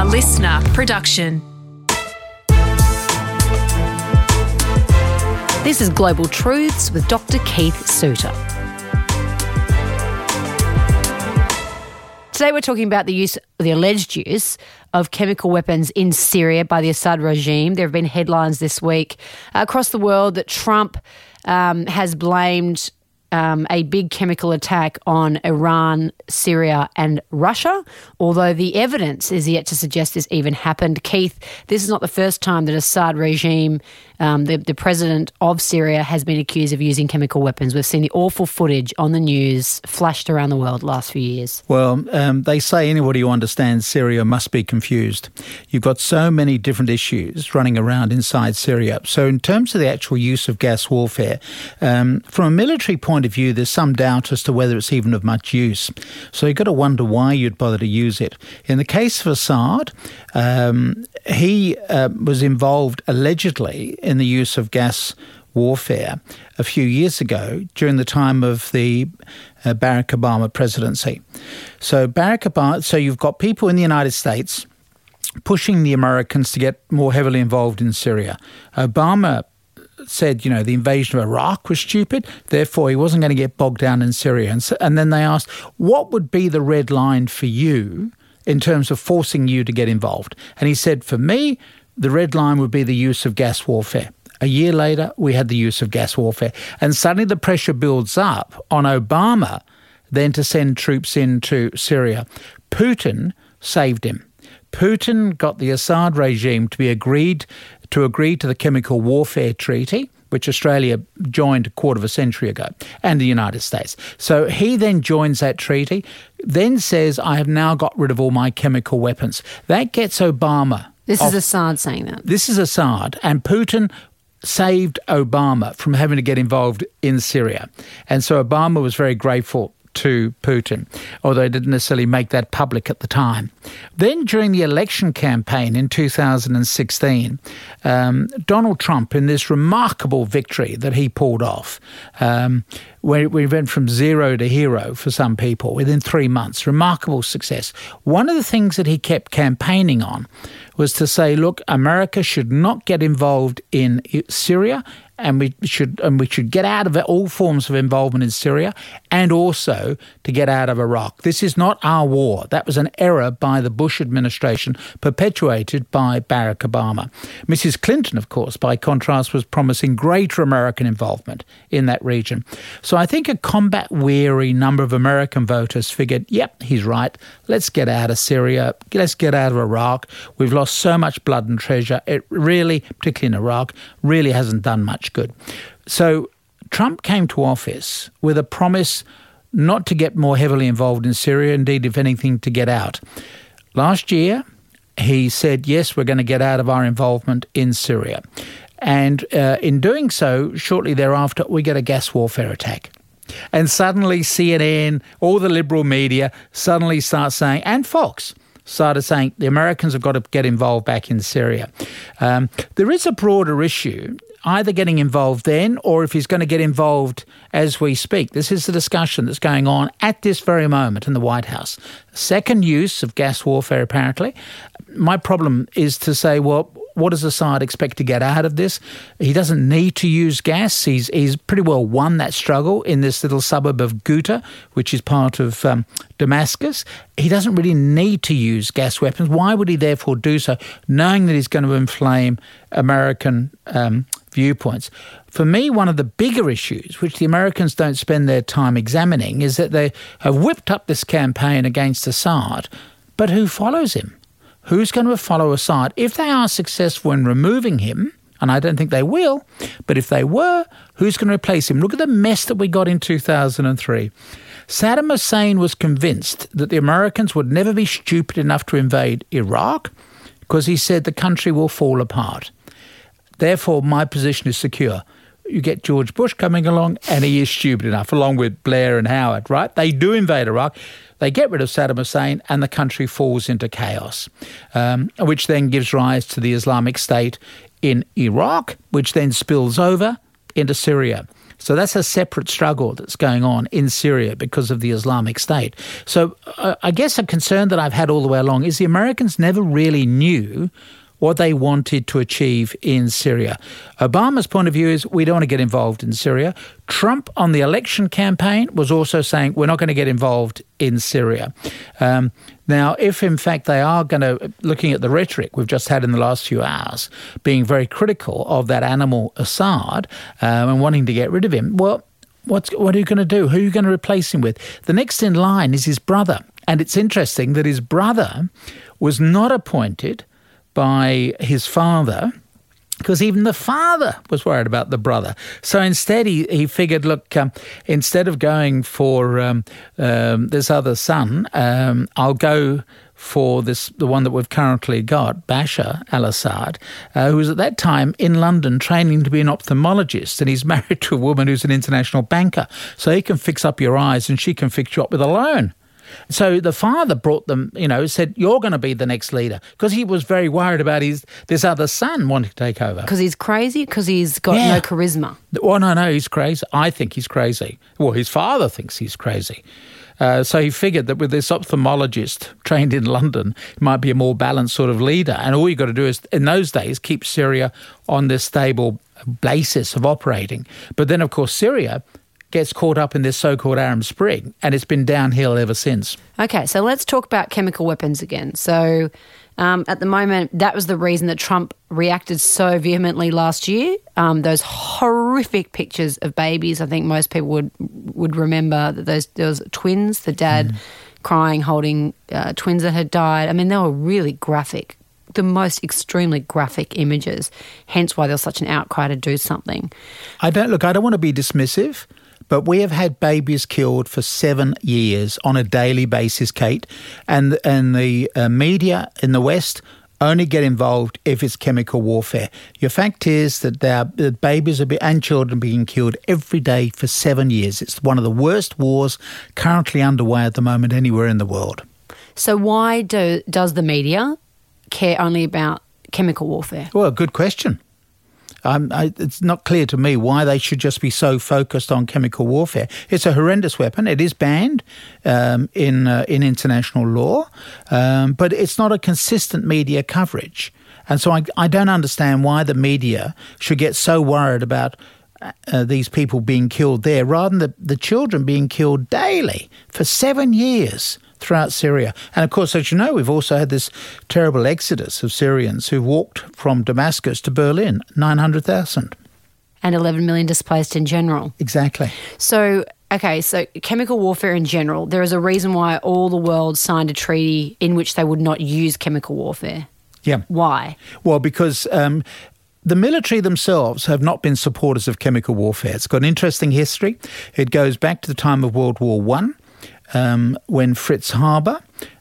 listener production. This is Global Truths with Dr. Keith Suter. Today we're talking about the alleged use of chemical weapons in Syria by the Assad regime. There have been headlines this week across the world that Trump has blamed a big chemical attack on Iran, Syria and Russia, although the evidence is yet to suggest this even happened. Keith, this is not the first time that Assad regime, the president of Syria, has been accused of using chemical weapons. We've seen the awful footage on the news flashed around the world the last few years. Well, they say anybody who understands Syria must be confused. You've got so many different issues running around inside Syria. So in terms of the actual use of gas warfare, from a military point of view, there's some doubt as to whether it's even of much use. So you've got to wonder why you'd bother to use it. In the case of Assad, he was involved allegedly in the use of gas warfare a few years ago during the time of the Barack Obama presidency. So you've got people in the United States pushing the Americans to get more heavily involved in Syria. Obama said, the invasion of Iraq was stupid, therefore he wasn't going to get bogged down in Syria. And then they asked, what would be the red line for you in terms of forcing you to get involved? And he said, for me, the red line would be the use of gas warfare. A year later, we had the use of gas warfare. And suddenly the pressure builds up on Obama then to send troops into Syria. Putin saved him. Putin got the Assad regime to agree to the Chemical Warfare Treaty, which Australia joined a quarter of a century ago, and the United States. So he then joins that treaty, then says, I have now got rid of all my chemical weapons. That gets Obama. This is Assad saying that. This is Assad, and Putin saved Obama from having to get involved in Syria. And so Obama was very grateful to Putin, although he didn't necessarily make that public at the time. Then during the election campaign in 2016, Donald Trump, in this remarkable victory that he pulled off, where we went from zero to hero for some people within 3 months, remarkable success. One of the things that he kept campaigning on was to say, look, America should not get involved in Syria, and we should get out of all forms of involvement in Syria, and also to get out of Iraq. This is not our war. That was an error by the Bush administration, perpetuated by Barack Obama. Mrs. Clinton, of course, by contrast, was promising greater American involvement in that region. So I think a combat-weary number of American voters figured, yep, he's right, let's get out of Syria, let's get out of Iraq. We've lost so much blood and treasure. It really, particularly in Iraq, really hasn't done much good. So Trump came to office with a promise not to get more heavily involved in Syria, indeed, if anything, to get out. Last year, he said, yes, we're going to get out of our involvement in Syria. And in doing so, shortly thereafter, we get a gas warfare attack. And suddenly CNN, all the liberal media suddenly start saying, and Fox started saying, the Americans have got to get involved back in Syria. There is a broader issue, either getting involved then or if he's going to get involved as we speak. This is the discussion that's going on at this very moment in the White House. Second use of gas warfare, apparently. My problem is to say, well, what does Assad expect to get out of this? He doesn't need to use gas. He's pretty well won that struggle in this little suburb of Ghouta, which is part of Damascus. He doesn't really need to use gas weapons. Why would he therefore do so, knowing that he's going to inflame American viewpoints? For me, one of the bigger issues, which the Americans don't spend their time examining, is that they have whipped up this campaign against Assad, but who follows him? Who's going to follow Assad? If they are successful in removing him, and I don't think they will, but if they were, who's going to replace him? Look at the mess that we got in 2003. Saddam Hussein was convinced that the Americans would never be stupid enough to invade Iraq because he said the country will fall apart. Therefore, my position is secure. You get George Bush coming along, and he is stupid enough, along with Blair and Howard, right? They do invade Iraq. They get rid of Saddam Hussein, and the country falls into chaos, which then gives rise to the Islamic State in Iraq, which then spills over into Syria. So that's a separate struggle that's going on in Syria because of the Islamic State. So I guess a concern that I've had all the way along is the Americans never really knew what they wanted to achieve in Syria. Obama's point of view is we don't want to get involved in Syria. Trump on the election campaign was also saying we're not going to get involved in Syria. Now, if in fact they are going to, looking at the rhetoric we've just had in the last few hours, being very critical of that animal Assad and wanting to get rid of him, well, what are you going to do? Who are you going to replace him with? The next in line is his brother. And it's interesting that his brother was not appointed by his father, because even the father was worried about the brother. So instead he figured, look, instead of going for this other son, I'll go for the one that we've currently got, Bashar al-Assad, who was at that time in London training to be an ophthalmologist, and he's married to a woman who's an international banker. So he can fix up your eyes and she can fix you up with a loan. So the father brought them, said, you're going to be the next leader, because he was very worried about this other son wanting to take over. Because he's crazy? Because he's got no charisma? Well, no, he's crazy. I think he's crazy. Well, his father thinks he's crazy. So he figured that with this ophthalmologist trained in London, he might be a more balanced sort of leader. And all you've got to do is, in those days, keep Syria on this stable basis of operating. But then, of course, Syria gets caught up in this so-called Arab Spring, and it's been downhill ever since. Okay, so let's talk about chemical weapons again. So at the moment, that was the reason that Trump reacted so vehemently last year. Those horrific pictures of babies, I think most people would remember that there was twins, the dad crying, holding twins that had died. I mean, they were really graphic, the most extremely graphic images, hence why there was such an outcry to do something. I don't want to be dismissive, but we have had babies killed for 7 years on a daily basis, Kate, and the media in the West only get involved if it's chemical warfare. Your fact is that the babies and children are being killed every day for 7 years. It's one of the worst wars currently underway at the moment anywhere in the world. So why does the media care only about chemical warfare? Well, good question. It's not clear to me why they should just be so focused on chemical warfare. It's a horrendous weapon. It is banned in international law, but it's not a consistent media coverage. And so I don't understand why the media should get so worried about these people being killed there rather than the children being killed daily for 7 years throughout Syria. And of course, as you know, we've also had this terrible exodus of Syrians who walked from Damascus to Berlin, 900,000. And 11 million displaced in general. Exactly. So chemical warfare in general, there is a reason why all the world signed a treaty in which they would not use chemical warfare. Yeah. Why? Well, because the military themselves have not been supporters of chemical warfare. It's got an interesting history. It goes back to the time of World War I. When Fritz Haber,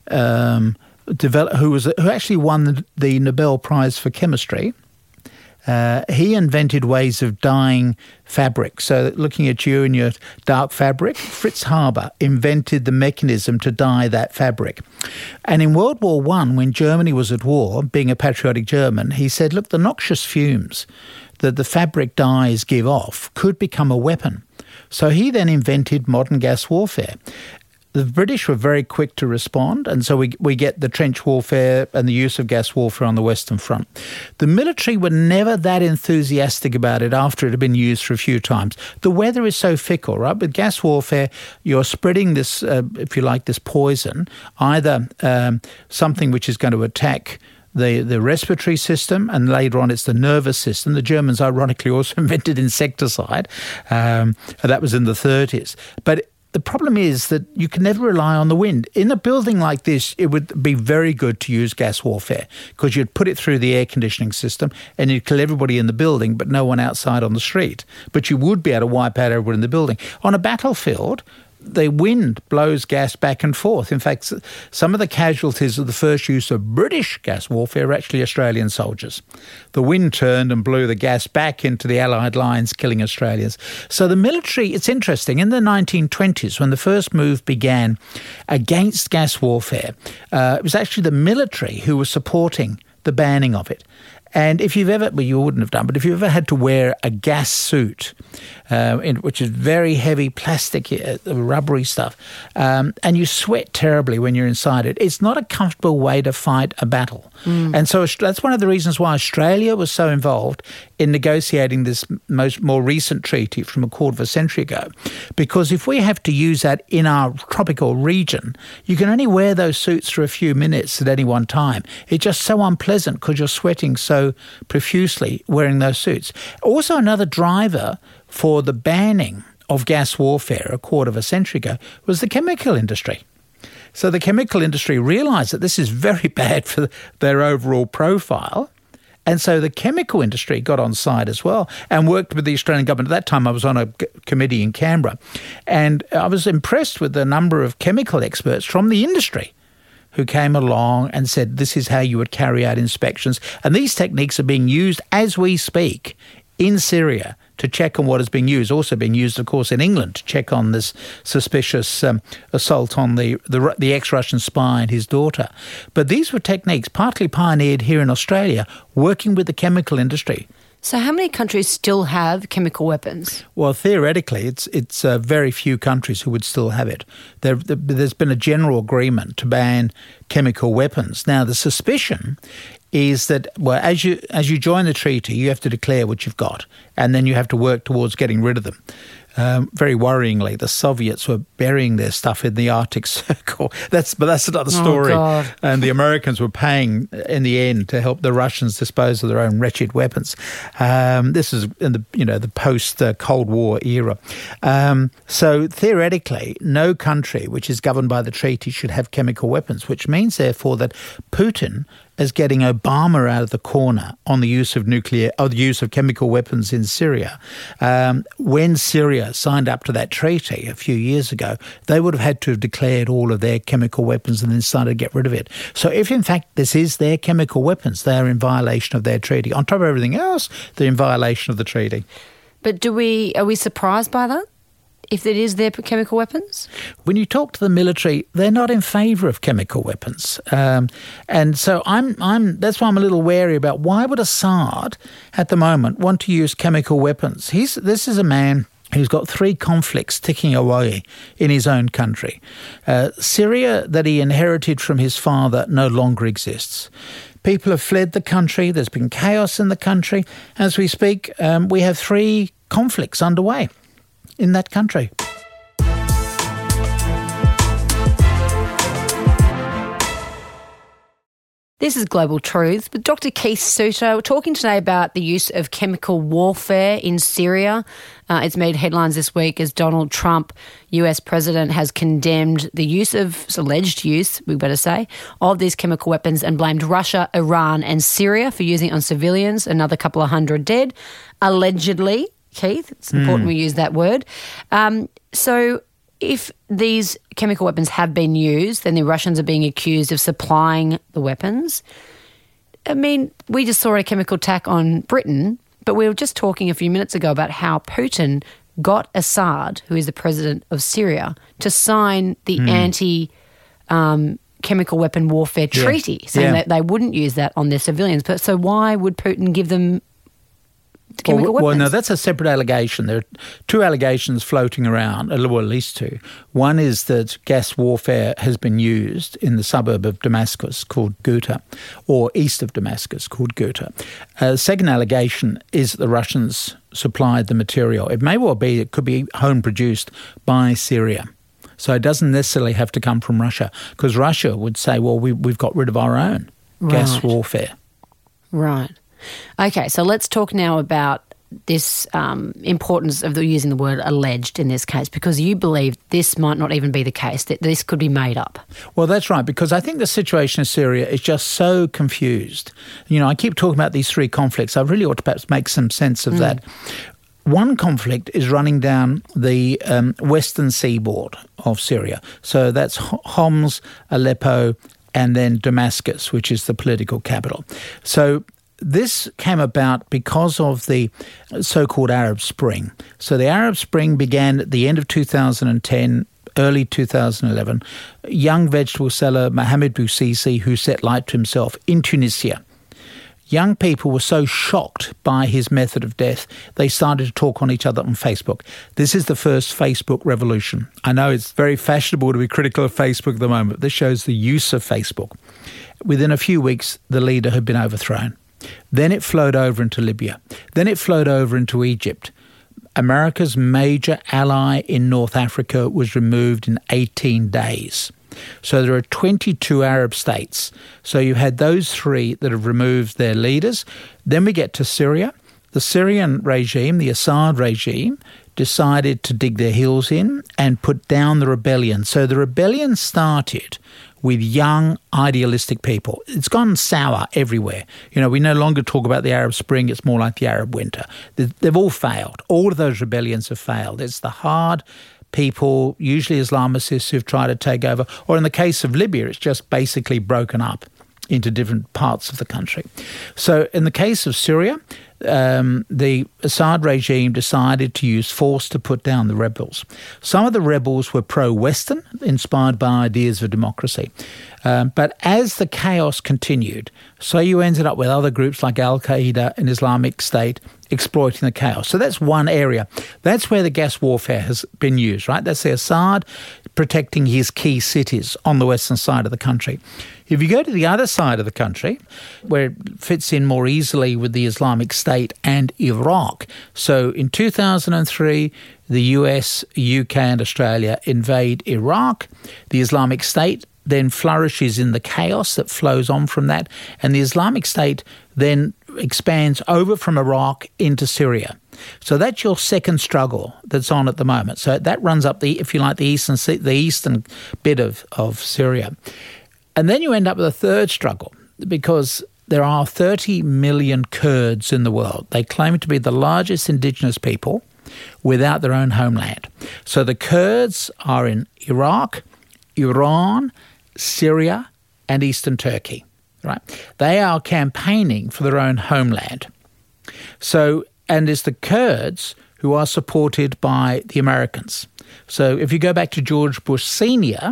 who actually won the Nobel Prize for Chemistry, he invented ways of dyeing fabric. So looking at you and your dark fabric, Fritz Haber invented the mechanism to dye that fabric. And in World War I, when Germany was at war, being a patriotic German, he said, look, the noxious fumes that the fabric dyes give off could become a weapon. So he then invented modern gas warfare. The British were very quick to respond, and so we get the trench warfare and the use of gas warfare on the Western Front. The military were never that enthusiastic about it after it had been used for a few times. The weather is so fickle, right? With gas warfare, you're spreading this, if you like, this poison, either something which is going to attack the respiratory system, and later on it's the nervous system. The Germans ironically also invented insecticide. That was in the 30s. But the problem is that you can never rely on the wind. In a building like this, it would be very good to use gas warfare because you'd put it through the air conditioning system and you'd kill everybody in the building but no one outside on the street. But you would be able to wipe out everyone in the building. On a battlefield, the wind blows gas back and forth. In fact, some of the casualties of the first use of British gas warfare were actually Australian soldiers. The wind turned and blew the gas back into the Allied lines, killing Australians. So the military, it's interesting, in the 1920s, when the first move began against gas warfare, it was actually the military who was supporting the banning of it. And if you've ever, well, you wouldn't have done, but if you ever had to wear a gas suit, which is very heavy plastic, rubbery stuff, and you sweat terribly when you're inside it, it's not a comfortable way to fight a battle. And so that's one of the reasons why Australia was so involved in negotiating this more recent treaty from a quarter of a century ago. Because if we have to use that in our tropical region, you can only wear those suits for a few minutes at any one time. It's just so unpleasant because you're sweating so profusely wearing those suits. Also, another driver for the banning of gas warfare a quarter of a century ago was the chemical industry. So the chemical industry realised that this is very bad for their overall profile. And so the chemical industry got on side as well and worked with the Australian government. At that time, I was on a committee in Canberra, and I was impressed with the number of chemical experts from the industry who came along and said, this is how you would carry out inspections. And these techniques are being used as we speak in Syria to check on what is being used, also being used, of course, in England to check on this suspicious assault on the ex-Russian spy and his daughter. But these were techniques partly pioneered here in Australia, working with the chemical industry. So how many countries still have chemical weapons? Well, theoretically, it's very few countries who would still have it. There's been a general agreement to ban chemical weapons. Now, the suspicion is that, well, as you join the treaty, you have to declare what you've got, and then you have to work towards getting rid of them. Very worryingly, the Soviets were burying their stuff in the Arctic Circle. But that's another story. Oh, God. And the Americans were paying in the end to help the Russians dispose of their own wretched weapons. This is in the post Cold War era. So theoretically, no country which is governed by the treaty should have chemical weapons, which means therefore that Putin is getting Obama out of the corner on the use of chemical weapons in Syria. When Syria signed up to that treaty a few years ago, they would have had to have declared all of their chemical weapons and then started to get rid of it. So if in fact this is their chemical weapons, they are in violation of their treaty. On top of everything else, they're in violation of the treaty. But are we surprised by that? If it is their chemical weapons? When you talk to the military, they're not in favour of chemical weapons. And so that's why I'm a little wary about why would Assad at the moment want to use chemical weapons? This is a man who's got 3 conflicts ticking away in his own country. Syria, that he inherited from his father, no longer exists. People have fled the country. There's been chaos in the country. As we speak, we have 3 conflicts underway in that country. This is Global Truths with Dr. Keith Suter. We're talking today about the use of chemical warfare in Syria. It's made headlines this week as Donald Trump, US president, has condemned the alleged use, we better say, of these chemical weapons and blamed Russia, Iran and Syria for using it on civilians, another couple of hundred dead, allegedly. Keith, it's important we use that word. So if these chemical weapons have been used, then the Russians are being accused of supplying the weapons. I mean, we just saw a chemical attack on Britain, but we were just talking a few minutes ago about how Putin got Assad, who is the president of Syria, to sign the anti-chemical weapon warfare treaty, saying that they wouldn't use that on their civilians. But so why would Putin give them chemical weapons? Well, no, that's a separate allegation. There are 2 allegations floating around, well, at least 2. One is that gas warfare has been used in the suburb of Damascus called Ghouta, or east of Damascus called Ghouta. Second allegation is that the Russians supplied the material. It could be home-produced by Syria. So it doesn't necessarily have to come from Russia, because Russia would say, well, we've got rid of our own gas warfare. Right. Okay, so let's talk now about this importance of using the word alleged in this case, because you believe this might not even be the case, that this could be made up. Well, that's right, because I think the situation in Syria is just so confused. I keep talking about these 3 conflicts. I really ought to perhaps make some sense of that. One conflict is running down the western seaboard of Syria. So that's Homs, Aleppo, and then Damascus, which is the political capital. So this came about because of the so-called Arab Spring. So the Arab Spring began at the end of 2010, early 2011. Young vegetable seller Mohamed Bouazizi, who set light to himself in Tunisia, young people were so shocked by his method of death, they started to talk on each other on Facebook. This is the first Facebook revolution. I know it's very fashionable to be critical of Facebook at the moment. This shows the use of Facebook. Within a few weeks, the leader had been overthrown. Then it flowed over into Libya. Then it flowed over into Egypt. America's major ally in North Africa was removed in 18 days. So there are 22 Arab states. So you had those three that have removed their leaders. Then we get to Syria. The Syrian regime, the Assad regime, decided to dig their heels in and put down the rebellion. So the rebellion started with young, idealistic people. It's gone sour everywhere. You know, we no longer talk about the Arab Spring. It's more like the Arab Winter. They've all failed. All of those rebellions have failed. It's the hard people, usually Islamicists, who've tried to take over. Or in the case of Libya, it's just basically broken up into different parts of the country. So in the case of Syria, the Assad regime decided to use force to put down the rebels. Some of the rebels were pro-Western, inspired by ideas of democracy. But as the chaos continued, so you ended up with other groups like Al-Qaeda and Islamic State exploiting the chaos. So that's one area. That's where the gas warfare has been used, right? That's the Assad protecting his key cities on the western side of the country. If you go to the other side of the country, where it fits in more easily with the Islamic State and Iraq. So in 2003, the US, UK and Australia invade Iraq. The Islamic State then flourishes in the chaos that flows on from that. And the Islamic State then expands over from Iraq into Syria. So that's your second struggle that's on at the moment. So that runs up the eastern bit of Syria. And then you end up with a third struggle because there are 30 million Kurds in the world. They claim to be the largest indigenous people without their own homeland. So the Kurds are in Iraq, Iran, Syria, and eastern Turkey. Right? They are campaigning for their own homeland. So, and it's the Kurds who are supported by the Americans. So if you go back to George Bush Sr.,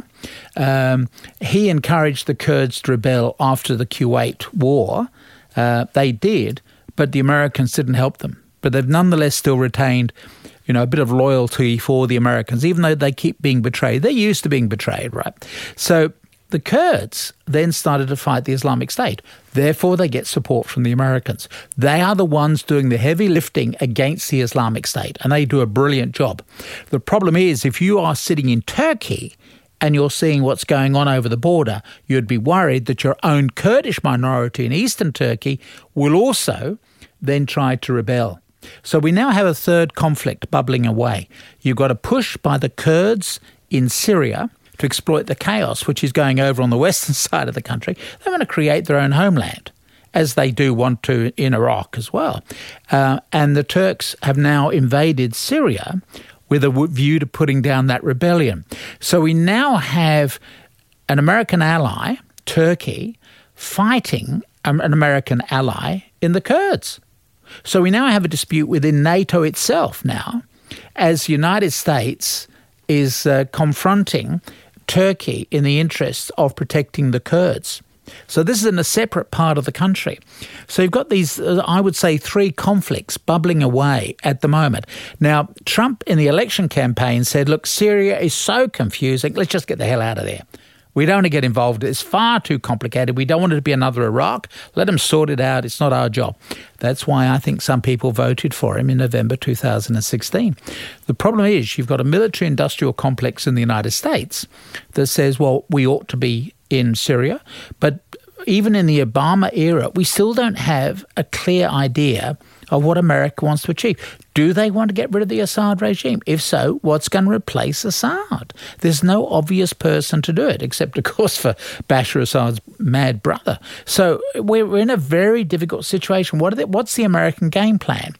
he encouraged the Kurds to rebel after the Kuwait War. They did, but the Americans didn't help them. But they've nonetheless still retained, a bit of loyalty for the Americans, even though they keep being betrayed. They're used to being betrayed, right? So the Kurds then started to fight the Islamic State. Therefore, they get support from the Americans. They are the ones doing the heavy lifting against the Islamic State, and they do a brilliant job. The problem is, if you are sitting in Turkey and you're seeing what's going on over the border, you'd be worried that your own Kurdish minority in eastern Turkey will also then try to rebel. So we now have a third conflict bubbling away. You've got a push by the Kurds in Syria to exploit the chaos which is going over on the western side of the country. They want to create their own homeland, as they do want to in Iraq as well. And the Turks have now invaded Syria with a view to putting down that rebellion. So we now have an American ally, Turkey, fighting an American ally in the Kurds. So we now have a dispute within NATO itself now, as the United States is confronting Turkey in the interests of protecting the Kurds. So this is in a separate part of the country. So you've got these, I would say, three conflicts bubbling away at the moment. Now, Trump in the election campaign said, look, Syria is so confusing, let's just get the hell out of there. We don't want to get involved. It's far too complicated. We don't want it to be another Iraq. Let them sort it out. It's not our job. That's why I think some people voted for him in November 2016. The problem is you've got a military-industrial complex in the United States that says, well, we ought to be in Syria. But even in the Obama era, we still don't have a clear idea of what America wants to achieve. Do they want to get rid of the Assad regime? If so, what's going to replace Assad? There's no obvious person to do it, except, of course, for Bashar Assad's mad brother. So we're in a very difficult situation. What's the American game plan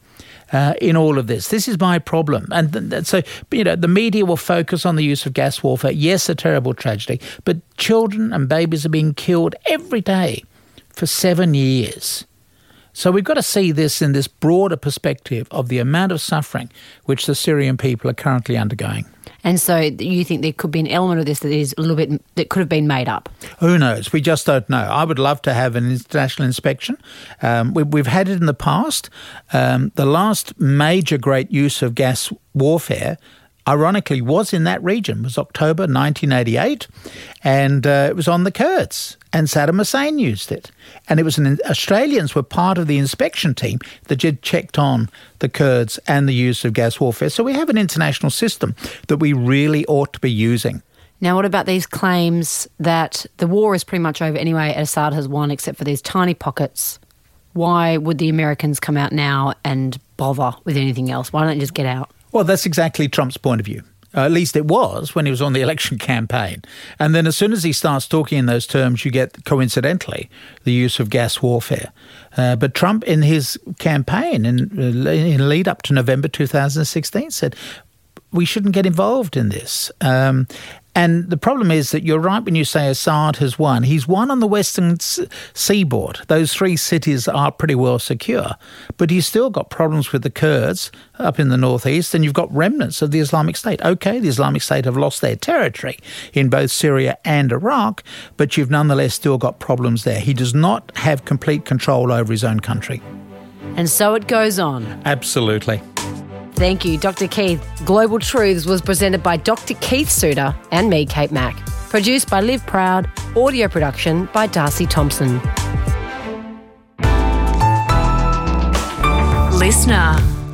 in all of this? This is my problem. And so, the media will focus on the use of gas warfare. Yes, a terrible tragedy, but children and babies are being killed every day for 7 years. So we've got to see this in this broader perspective of the amount of suffering which the Syrian people are currently undergoing. And so you think there could be an element of this that is a little bit that could have been made up? Who knows? We just don't know. I would love to have an international inspection. We've had it in the past. The last major great use of gas warfare, ironically, was in that region. It was October 1988, and it was on the Kurds, and Saddam Hussein used it. And it was Australians were part of the inspection team that had checked on the Kurds and the use of gas warfare. So we have an international system that we really ought to be using. Now, what about these claims that the war is pretty much over anyway, Assad has won, except for these tiny pockets? Why would the Americans come out now and bother with anything else? Why don't they just get out? Well, that's exactly Trump's point of view. At least it was when he was on the election campaign. And then as soon as he starts talking in those terms, you get, coincidentally, the use of gas warfare. But Trump, in his campaign, in lead up to November 2016, said, we shouldn't get involved in this. And the problem is that you're right when you say Assad has won. He's won on the western seaboard. Those 3 cities are pretty well secure. But he's still got problems with the Kurds up in the northeast, and you've got remnants of the Islamic State. OK, the Islamic State have lost their territory in both Syria and Iraq, but you've nonetheless still got problems there. He does not have complete control over his own country. And so it goes on. Absolutely. Thank you, Dr. Keith. Global Truths was presented by Dr. Keith Suter and me, Kate Mack. Produced by Liv Proud. Audio production by Darcy Thompson. Listener.